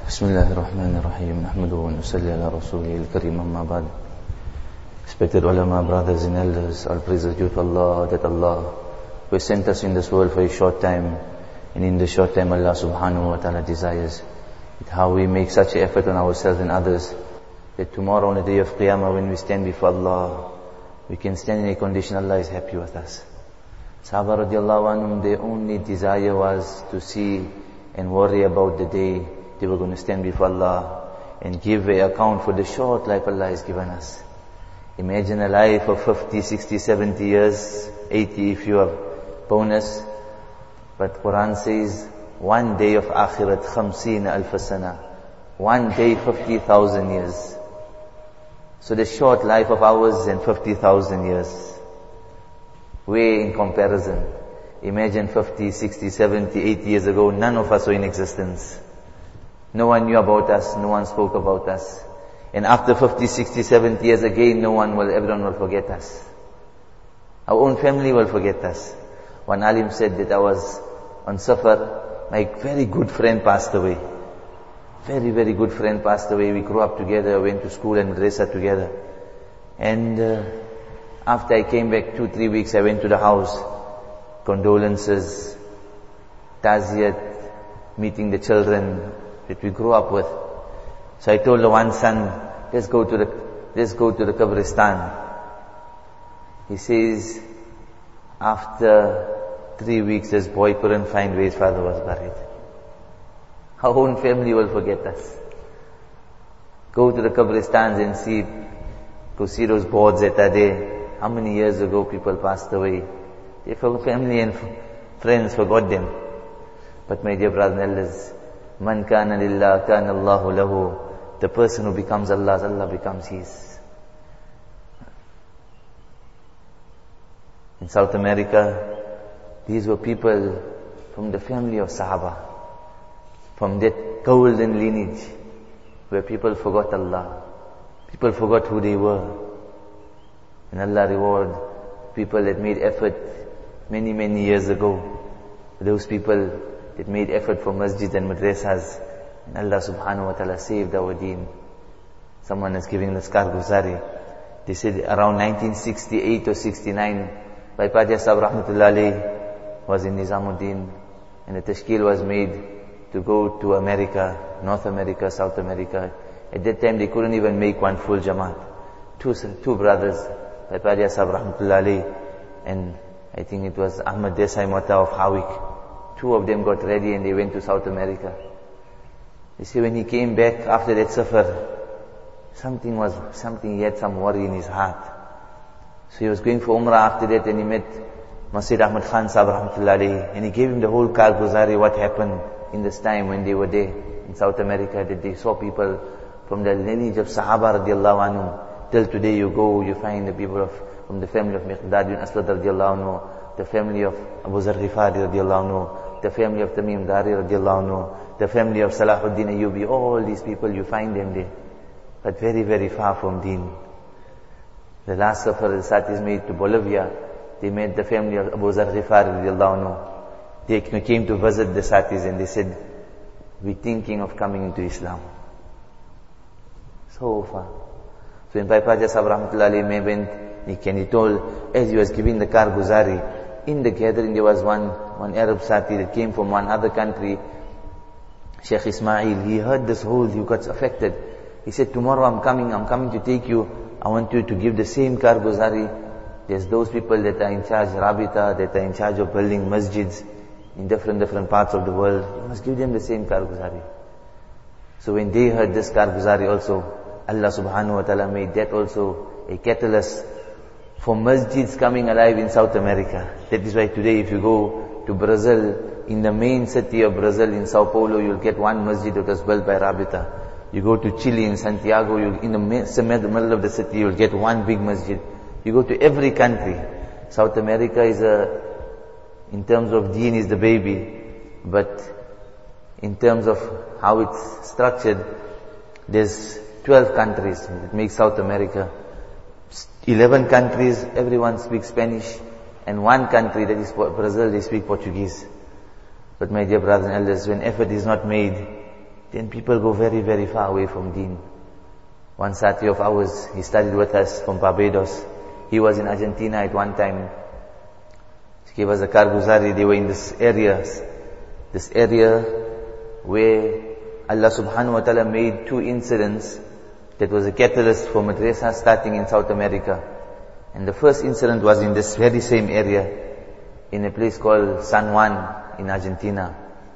Bismillahirrahmanirrahim. Nahmaduhu wa nusalli ala rasulihil kareem, amma ba'd. Respected ulama, brothers and elders, all praise is due to Allah, that Allah who has sent us in this world for a short time, and in the short time Allah subhanahu wa ta'ala desires that how we make such an effort on ourselves and others, that tomorrow on the day of Qiyamah when we stand before Allah, we can stand in a condition Allah is happy with us. Sahaba radiallahu anhum, their only desire was to see and worry about the day they were going to stand before Allah and give an account for the short life Allah has given us. Imagine a life of 50, 60, 70 years, 80 if you have bonus. But Quran says, one day of akhirat, 50 alf sana. One day, 50,000 years. So the short life of ours and 50,000 years. Way in comparison. Imagine 50, 60, 70, 80 years ago, none of us were in existence. No one knew about us, no one spoke about us. And after 50, 60, 70 years again, everyone will forget us. Our own family will forget us. One alim said that I was on Safar, my very good friend passed away. Very, very good friend passed away. We grew up together, went to school and madrasa together. And after I came back 2-3 weeks, I went to the house. Condolences, taziyat, meeting the children that we grew up with. So I told the one son, let's go to the Qabristan. He says, after 3 weeks, this boy couldn't find where his father was buried. Our own family will forget us. Go to the Qabristans and see, go see those boards that are there. How many years ago people passed away? Their family and friends forgot them. But my dear brothers and elders, Man kana lillah, kana Allahu lahu. The person who becomes Allah's, Allah becomes his. In South America, these were people from the family of Sahaba, from that golden lineage, where people forgot Allah. People forgot who they were. And Allah reward people that made effort many, many years ago. Those people that made effort for masjids and madrasas. And Allah subhanahu wa ta'ala saved our deen. Someone is giving the Karguzari. They said around 1968 or 69, Baipadia Sahib Rahmatullah Alayh was in Nizamuddin, and the tashkil was made to go to America, North America, South America. At that time they couldn't even make one full Jamaat. Two brothers, Baipadia Sahib Rahmatullah Alayh, and I think it was Ahmad Desai Mota of Hawik. Two of them got ready and they went to South America. You see, when he came back after that safar, he had some worry in his heart. So he was going for Umrah after that, and he met Masjid Ahmad Khan Sahib Rahmatullah Alayhi, and he gave him the whole Karguzari, what happened in this time when they were there in South America, that they saw people from the lineage of Sahaba radiallahu anhu. Till today you go, you find the people from the family of Miqdad bin Aswad radiallahu anhu, the family of Abu Zar Ghifari radiallahu anhu, the family of Tamim Dari radiallahu anhu, the family of Salahuddin Ayyubi. All these people, you find them there. But very, very far from deen. The last safar the Satis made to Bolivia, they met the family of Abu Zar Ghifari radiallahu anhu. They came to visit the Satis and they said, we're thinking of coming into Islam. So far. So in Baipaja Sahib Rahmatullah Alayhi went, he told, as he was giving the Karguzari, in the gathering there was one Arab Sati that came from one other country, Sheikh Ismail. He heard this whole, he got affected. He said, tomorrow I'm coming to take you. I want you to give the same Karguzari. There's those people that are in charge, Rabita, that are in charge of building masjids in different parts of the world. You must give them the same Karguzari. So when they heard this Karguzari also, Allah subhanahu wa ta'ala made that also a catalyst for masjids coming alive in South America. That is why today if you go to Brazil, in the main city of Brazil, in Sao Paulo, you'll get one masjid that was built by Rabita. You go to Chile, in Santiago, in the middle of the city, you'll get one big masjid. You go to every country. South America is in terms of deen is the baby, but in terms of how it's structured, there's 12 countries that make South America. 11 countries, everyone speaks Spanish, and one country, that is Brazil, they speak Portuguese. But my dear brothers and elders, when effort is not made, then people go very, very far away from deen. One Sati of ours, he studied with us from Barbados. He was in Argentina at one time. He gave us a Karguzari. They were in this area where Allah subhanahu wa ta'ala made two incidents that was a catalyst for madrasa starting in South America. And the first incident was in this very same area, in a place called San Juan in Argentina.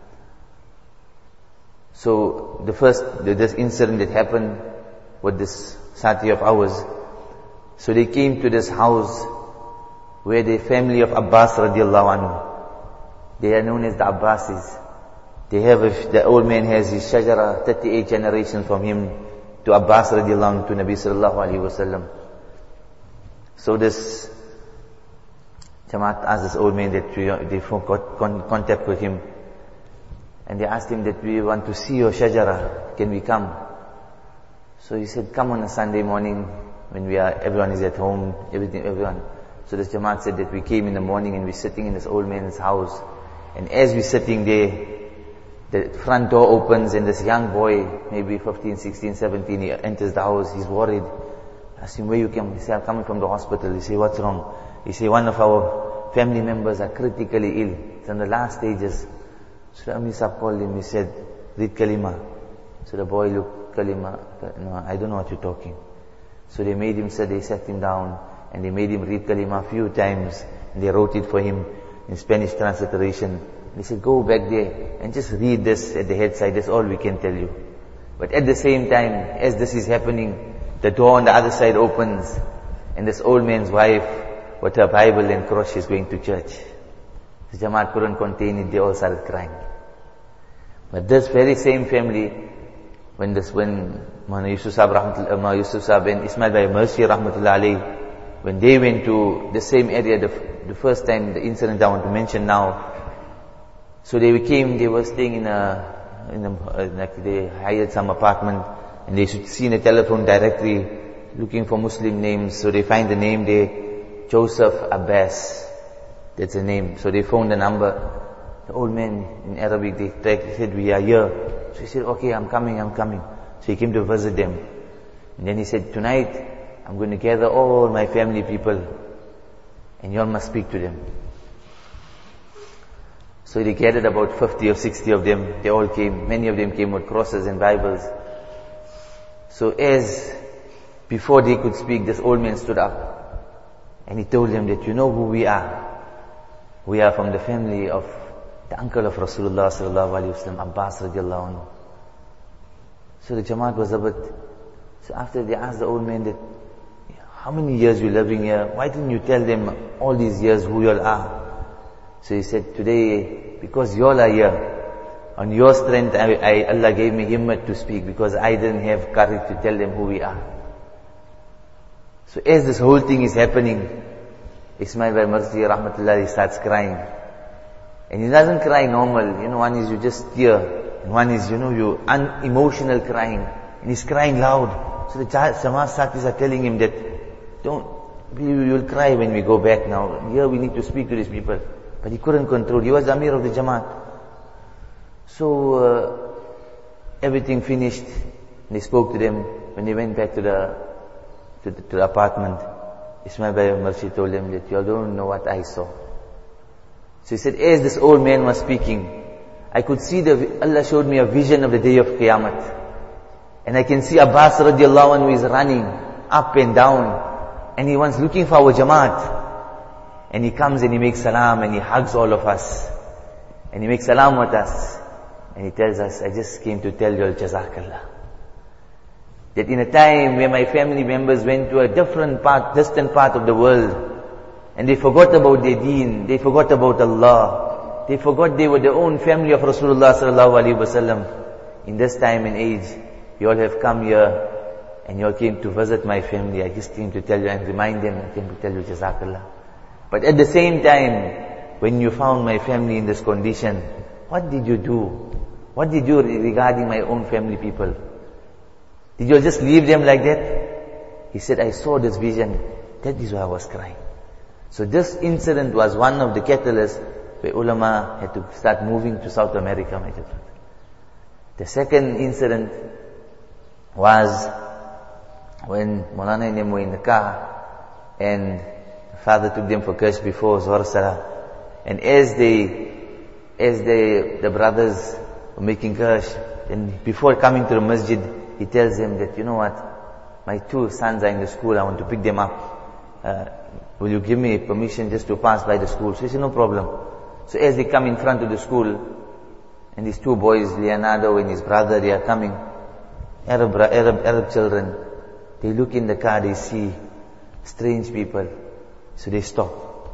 So this incident that happened with this Sati of ours, so they came to this house where the family of Abbas radiallahu anhu, they are known as the Abbasis. The old man has his shajara, 38 generations from him to Abbas radiallahu anhu, to Nabi sallallahu alayhi wasallam. So this Jamaat asked this old man that they got contact with him. And they asked him that we want to see your shajara, can we come? So he said, come on a Sunday morning when everyone is at home, everyone. So this Jamaat said that we came in the morning and we're sitting in this old man's house. And as we're sitting there, the front door opens and this young boy, maybe 15, 16, 17, he enters the house. He's worried. I asked him, where you come? He said, I'm coming from the hospital. He said, what's wrong? He said, one of our family members are critically ill. It's in the last stages. So the Amir Sahib called him. He said, read Kalima. So the boy looked, Kalima. No, I don't know what you're talking. So they made him sit. They sat him down and they made him read Kalima a few times. And they wrote it for him in Spanish transliteration. They said, go back there and just read this at the headside. That's all we can tell you. But at the same time, as this is happening, the door on the other side opens and this old man's wife with her Bible and cross, she's going to church. The Jamaat couldn't contain it. They all started crying. But this very same family, when Maulana Yusuf Sahib and Ismail Bhai Mercy rahmatullah alayhi, when they went to the same area, the first time, the incident I want to mention now, so they were staying like they hired some apartment and they should see in a telephone directory looking for Muslim names. So they find the name there, Joseph Abbas. That's the name. So they phoned the number. The old man in Arabic, they said, we are here. So he said, okay, I'm coming. So he came to visit them. And then he said, tonight, I'm going to gather all my family people and you all must speak to them. So they gathered about 50 or 60 of them. They all came. Many of them came with crosses and Bibles. So before they could speak, this old man stood up and he told them that, you know who we are? We are from the family of the uncle of Rasulullah sallallahu alaihi wasallam, Abbas radiallahu anhu. So the Jamaat was a bit, so after they asked the old man that, how many years you living here? Why didn't you tell them all these years who you all are? So he said, today, because you all are here, on your strength, Allah gave me himmat to speak because I didn't have courage to tell them who we are. So as this whole thing is happening, Ismail Bhai Mercy rahmatullah starts crying. And he doesn't cry normal. One is you just tear. And one is, you unemotional crying. And he's crying loud. So the Jamaat Satis are telling him that, you'll cry when we go back now. Here we need to speak to these people. But he couldn't control. He was the Amir of the Jamaat. So, everything finished. And they spoke to them. When they went back to the apartment, Ismail Bhai Mercy told them that you all don't know what I saw. So he said, as this old man was speaking, I could see Allah showed me a vision of the day of Qiyamah. And I can see Abbas radiallahu anhu is running up and down. And he was looking for our Jamaat. And he comes and he makes salam and he hugs all of us. And he makes salam with us. And he tells us, I just came to tell you all Jazakallah. That in a time where my family members went to a distant part of the world, and they forgot about their deen, they forgot about Allah, they forgot they were their own family of Rasulullah sallallahu alaihi wasallam. In this time and age, you all have come here, and you all came to visit my family. I just came to tell you and remind them, I came to tell you Jazakallah. But at the same time, when you found my family in this condition, what did you do? What did you do regarding my own family people? Did you just leave them like that? He said, I saw this vision. That is why I was crying. So this incident was one of the catalysts where ulama had to start moving to South America. The second incident was when Maulana and them were in the car, and the father took them for Kashf before Zuhr Salah. And as the brothers were making Kashf, and before coming to the masjid, he tells them that, you know what, my two sons are in the school, I want to pick them up. Will you give me permission just to pass by the school? So he said, no problem. So as they come in front of the school, and these two boys, Leonardo and his brother, they are coming, Arab children, they look in the car, they see strange people. So they stop.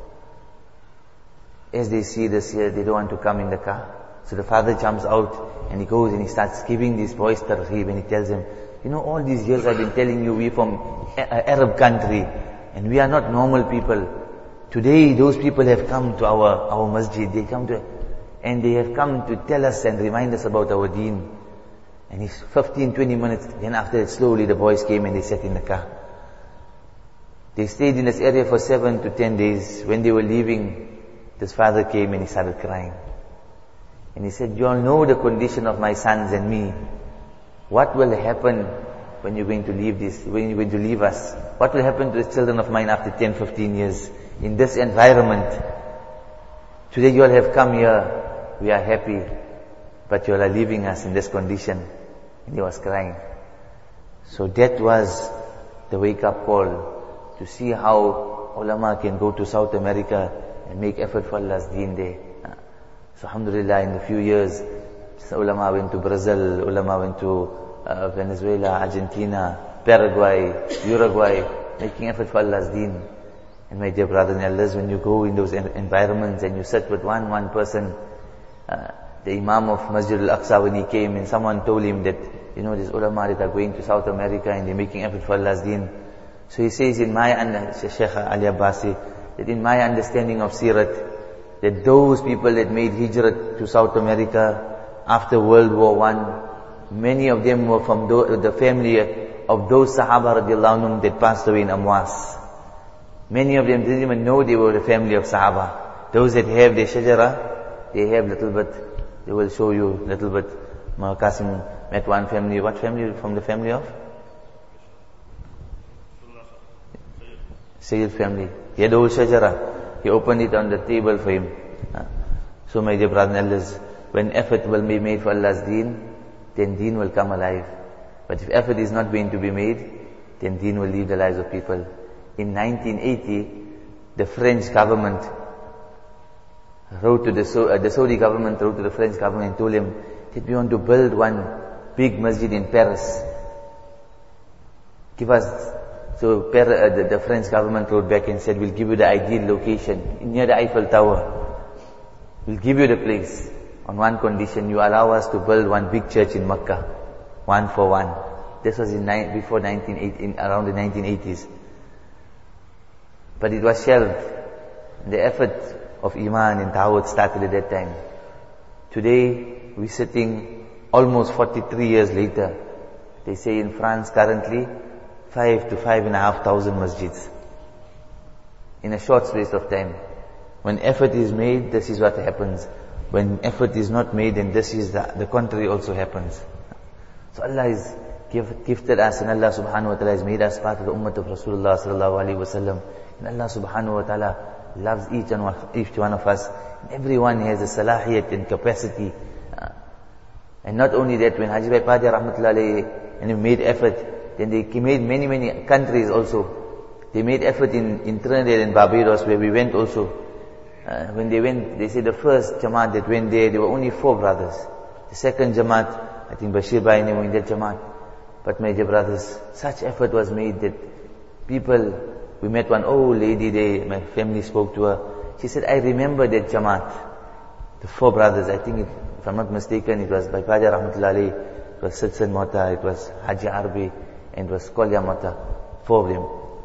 As they see this here, they don't want to come in the car. So the father jumps out and he goes and he starts giving these boys targheeb, and he tells them, you know, all these years I've been telling you, we're from Arab country and we are not normal people. Today those people have come to our masjid, they have come to tell us and remind us about our deen. And it's 15-20 minutes, then after that slowly the boys came and they sat in the car. They stayed in this area for 7 to 10 days. When they were leaving, this father came and he started crying. And he said, you all know the condition of my sons and me. What will happen when you're going to leave us? What will happen to the children of mine after 10, 15 years in this environment? Today you all have come here, we are happy, but you all are leaving us in this condition. And he was crying. So that was the wake-up call, to see how ulama can go to South America and make effort for Allah's deen there. So alhamdulillah, in a few years, ulama went to Brazil, ulama went to Venezuela, Argentina, Paraguay, Uruguay, making effort for Allah's deen. And my dear brothers and elders, when you go in those environments and you sit with one person, the Imam of Masjid al-Aqsa, when he came and someone told him that, you know, these ulama that are going to South America and they're making effort for Allah's deen. So he says, Sheikh Ali Abbasi, that in my understanding of Sirat, that those people that made hijrat to South America after World War I, many of them were from the family of those Sahaba radiallahu anhum that passed away in Amwas. Many of them didn't even know they were the family of Sahaba. Those that have their shajara, they have little bit, they will show you little bit. Qasim met one family. What family? From the family of? Sayyid family. He had the whole shajara. He opened it on the table for him. So my dear brothers and elders, when effort will be made for Allah's deen, then deen will come alive. But if effort is not going to be made, then deen will leave the lives of people. In 1980, the French government wrote to the Saudi government wrote to the French government and told him that we want to build one big masjid in Paris. Give us. So the French government wrote back and said, we'll give you the ideal location near the Eiffel Tower. We'll give you the place on one condition: you allow us to build one big church in Mecca, one for one. This was before 1980, around the 1980s. But it was shelved. The effort of Iman and Ta'awud started at that time. Today, we're sitting almost 43 years later. They say in France currently, 5,000 to 5,500 masjids. In a short space of time. When effort is made, this is what happens. When effort is not made, then this is the contrary also happens. So Allah has gifted us, and Allah subhanahu wa ta'ala has made us part of the ummah of Rasulullah sallallahu alaihi wasallam. And Allah subhanahu wa ta'ala loves each one of us. Everyone has a salahiyat and capacity. And not only that, when Haji Bhai Padya rahmatullahi alayhi, and he made effort, then they made many countries also. They made effort in Trinidad and Barbados, where we went also. When they went, they said the first Jamaat that went there were only 4 brothers. The second Jamaat, I think Bashir Bhai were in that Jamaat. But my dear brothers, such effort was made that people, we met one old lady there, my family spoke to her. She said, I remember that Jamaat. The 4 brothers, I think if I'm not mistaken, it was Bhai Padya rahmatullahi alayhi, it was Sidsan Mota, it was Haji Arbi, and it was Kolya Mota, 4 of them.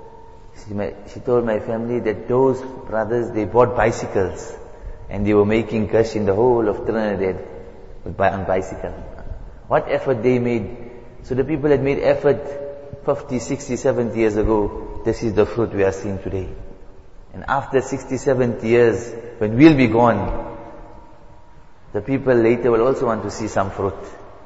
She told my family that those brothers, they bought bicycles and they were making Kashf in the whole of Trinidad on bicycle. What effort they made. So the people that made effort 50, 60, 70 years ago, this is the fruit we are seeing today. And after 60, 70 years, when we'll be gone, the people later will also want to see some fruit.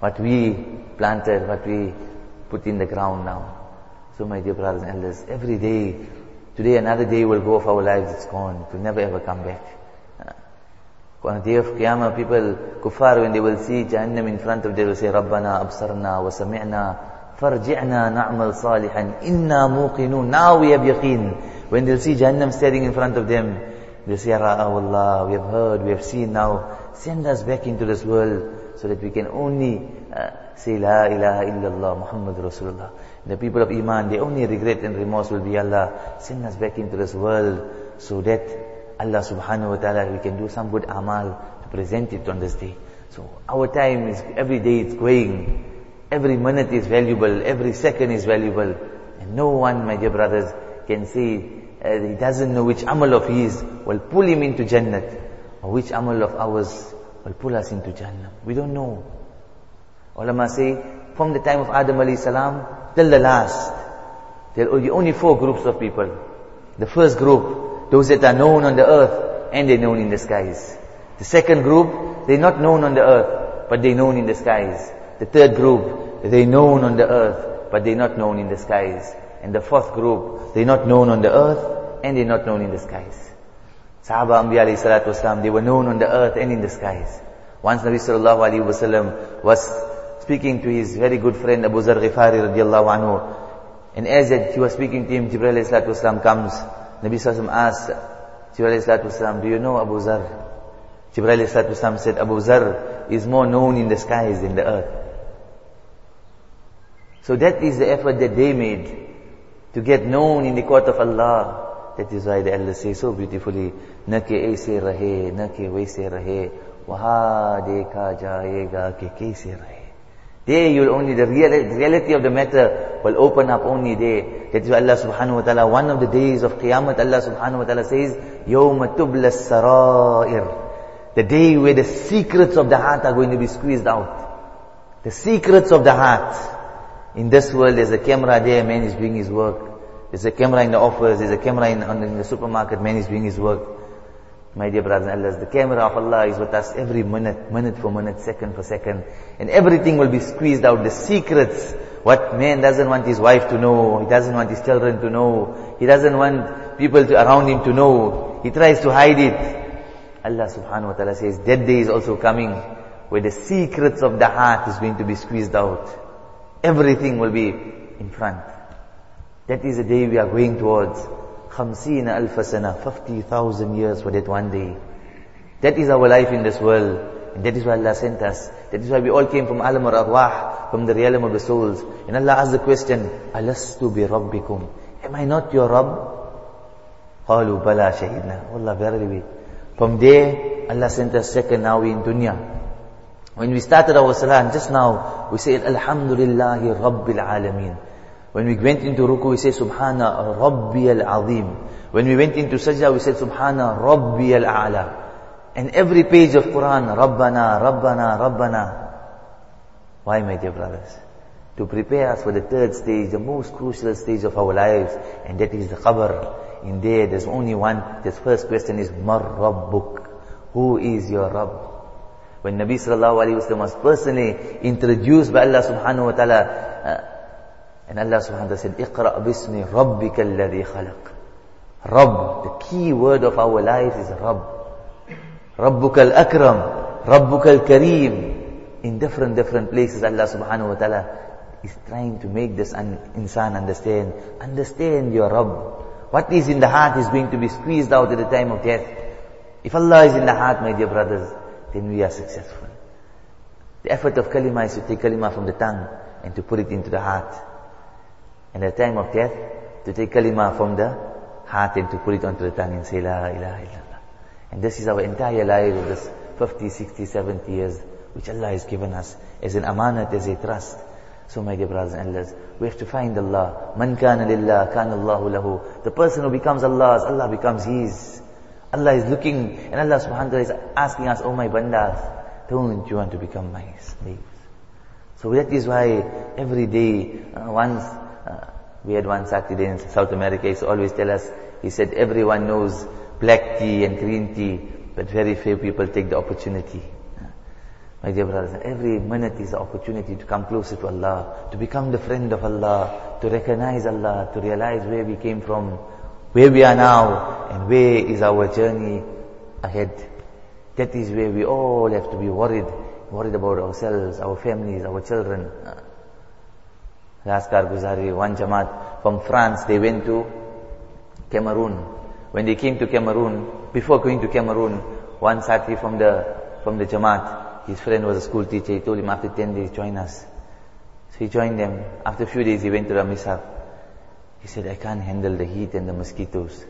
what we planted, what we put in the ground now. So my dear brothers and elders, every day, today another day will go of our lives, it's gone. It will never ever come back. On the day of Qiyamah, people, kuffar, when they will see Jahannam in front of them, they will say, Rabbana absarna wa sami'na farji'na na'mal salihan inna muqinun. Now we have yaqeen. When they'll see Jahannam standing in front of them, they'll say, Ra'awallah, we have heard, we have seen now. Send us back into this world so that we can only say La ilaha illallah Muhammad Rasulullah. The people of Iman, they only regret and remorse will be, Allah, send us back into this world so that Allah subhanahu wa ta'ala, we can do some good amal to present it on this day. So our time is, every day it's going. Every minute is valuable. Every second is valuable. And no one, my dear brothers, can say he doesn't know which amal of his will pull him into Jannat, or which amal of ours will pull us into Jannah. We don't know. Ulama say, from the time of Adam alayhi salam till the last, there are only 4 groups of people. The first group, those that are known on the earth and they're known in the skies. The second group, they're not known on the earth, but they're known in the skies. The third group, they're known on the earth, but they're not known in the skies. And the fourth group, they're not known on the earth and they're not known in the skies. Sahaba Anbiya alayhi salatu wasalam, they were known on the earth and in the skies. Once Nabi sallallahu alayhi wasallam was speaking to his very good friend Abu Zar Ghifari radiallahu anhu, and as he was speaking to him, Jibreel alayhi salatu wasalam comes. Nabi sallallahu alayhi wasallam asked Jibreel alayhi salatu wasalam, do you know Abu Zar? Jibreel alayhi salatu wasalam said, Abu Zar is more known in the skies than the earth. So that is the effort that they made to get known in the court of Allah. That is why the elders say so beautifully, na ke aise rahe, na ke waise rahe, waha dekha jayega ke kaise rahe. There you will only, the reality of the matter will open up only there. That is why Allah subhanahu wa ta'ala, one of the days of Qiyamah, Allah subhanahu wa ta'ala says, Yawma tubla sarair. The day where the secrets of the heart are going to be squeezed out. The secrets of the heart. In this world, there's a camera there, man is doing his work. There's a camera in the office, there's a camera in the supermarket, man is doing his work. My dear brothers and elders, the camera of Allah is with us every minute, minute for minute, second for second. And everything will be squeezed out, the secrets. What man doesn't want his wife to know, he doesn't want his children to know, he doesn't want people around him to know, he tries to hide it. Allah subhanahu wa ta'ala says, that day is also coming, where the secrets of the heart is going to be squeezed out. Everything will be in front. That is the day we are going towards. 50,000 sana, 50,000 years for that one day. That is our life in this world. And that is why Allah sent us. That is why we all came from Alam al-Arwah, from the realm of the souls. And Allah asked the question, Alastu bi Rabbikum? Am I not your Rabb? Qalu bala shahidna. Wallah, verily. From there, Allah sent us second, now we in dunya. When we started our salah, just now, we said, Alhamdulillahi Rabbil Alameen. When we went into ruku, we said, Subhana Rabbi al-Azim. When we went into sajda, we said, Subhana Rabbi al-A'la. And every page of Quran, Rabbana, Rabbana, Rabbana. Why, my dear brothers? To prepare us for the third stage, the most crucial stage of our lives, and that is the qabr. In there's only one. The first question is, Mar Rabbuk? Who is your Rabb? When Nabi sallallahu alayhi wa sallam was personally introduced by Allah subhanahu wa ta'ala, and Allah subhanahu wa ta'ala said, Iqra' bismi rabbika alladhi khalaq. Rabb, the key word of our life is Rabb. Rabbukal Akram, Rabbukal Kareem. In different places, Allah subhanahu wa ta'ala is trying to make this insan understand. Understand your Rabb. What is in the heart is going to be squeezed out at the time of death. If Allah is in the heart, my dear brothers, then we are successful. The effort of kalima is to take kalima from the tongue and to put it into the heart. And at the time of death, to take kalima from the heart and to put it onto the tongue and say La ilaha illallah. And this is our entire life of this 50, 60, 70 years, which Allah has given us as an amanat, as a trust. So my dear brothers and elders, we have to find Allah. Man kana lillah, kana Allahu lahu. The person who becomes Allah's, Allah becomes his. Allah is looking, and Allah subhanahu wa ta'ala is asking us, oh my bandas, don't you want to become my slaves? So that is why every day, we had one Saturday in South America, he used to always tell us, he said, everyone knows black tea and green tea, but very few people take the opportunity. My dear brothers, every minute is an opportunity to come closer to Allah, to become the friend of Allah, to recognize Allah, to realize where we came from, where we are now, and where is our journey ahead. That is where we all have to be worried about ourselves, our families, our children. Last Karguzari, one Jamaat from France, they went to Cameroon. When they came to Cameroon, before going to Cameroon, one Sati from the Jamaat, his friend was a school teacher, he told him after 10 days, join us. So he joined them. After a few days, he went to Ramisab. He said, I can't handle the heat and the mosquitoes.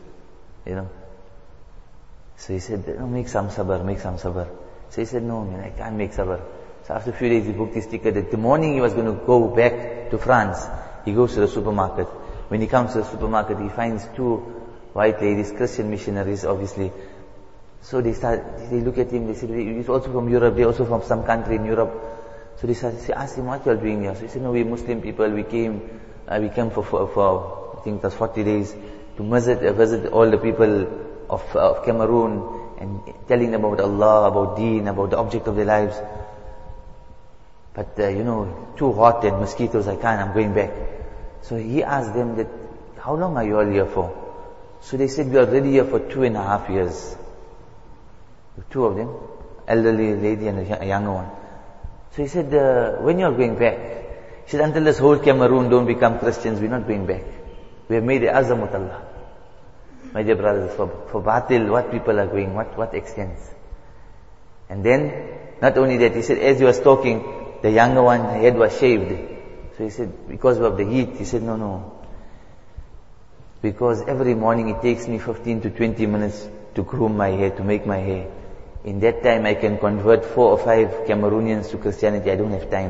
So he said, no, make some sabr. So he said, no man, I can't make sabr. So after a few days, he booked his ticket. That the morning he was going to go back to France. He goes to the supermarket. When he comes to the supermarket, he finds two white ladies, Christian missionaries, obviously. So they look at him, they said, he's also from Europe, they're also from some country in Europe. So they asked him, what you are doing here? So he said, no, we're Muslim people, we came for I think it was 40 days, to visit all the people of Cameroon, and telling them about Allah, about Deen, about the object of their lives. But too hot and mosquitoes, I'm going back. So he asked them that, how long are you all here for? So they said, we are already here for 2.5 years. Two of them, elderly lady and a younger one. So he said, when you are going back? He said, until this whole Cameroon don't become Christians, we're not going back. We have made a azam with Allah. My dear brothers, for batil, what people are going, what extents. And then, not only that, he said, as he was talking, the younger one, her head was shaved. So he said, because of the heat, he said, no. Because every morning it takes me 15 to 20 minutes to groom my hair, to make my hair. In that time I can convert 4 or 5 Cameroonians to Christianity. I don't have time.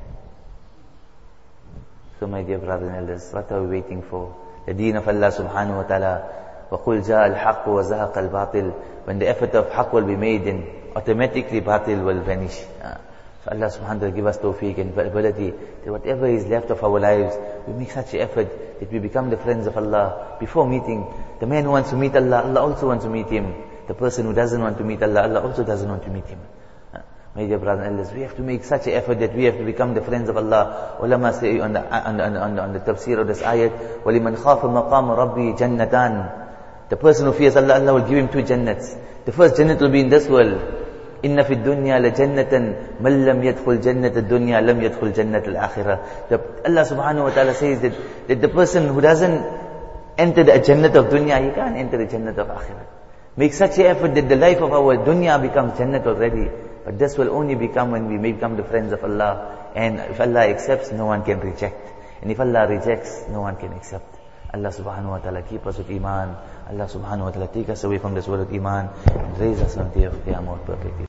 So my dear brothers and elders, what are we waiting for? The deen of Allah subhanahu wa ta'ala. وَقُلْ جَاءَ الْحَقُّ وَزَهَقَ الْبَاطِلِ. When the effort of haqq will be made, then automatically batil will vanish. So Allah subhanahu wa ta'ala give us tawfiq and ability that whatever is left of our lives, we make such an effort that we become the friends of Allah. Before meeting, the man who wants to meet Allah, Allah also wants to meet him. The person who doesn't want to meet Allah, Allah also doesn't want to meet him. My dear brothers and elders, we have to make such an effort that we have to become the friends of Allah. Ulama say on the tafsir of this ayat, وَلِمَنْ خَافَ مَقَامَ رَبِّي جَنَّتَانِ. The person who fears Allah, Allah will give him 2 jannats. The first jannat will be in this world. إِنَّ فِي الدُّنْيَا لَجَنَّةً مَنْ لَمْ يَدْخُلْ جَنَّةَ الدُّنْيَا لَمْ يَدْخُلْ جَنَّةَ الْآخِرَةِ. Allah subhanahu wa ta'ala says that the person who doesn't enter the jannat of dunya, he can't enter the jannat of akhirah. Make such an effort that the life of our dunya becomes jannat already. But this will only become when we may become the friends of Allah. And if Allah accepts, no one can reject. And if Allah rejects, no one can accept. Allah subhanahu wa ta'ala keep us with iman. Allah subhanahu wa ta'ala take us away from this world of iman and raise us on the day of Qiyamah perfectly.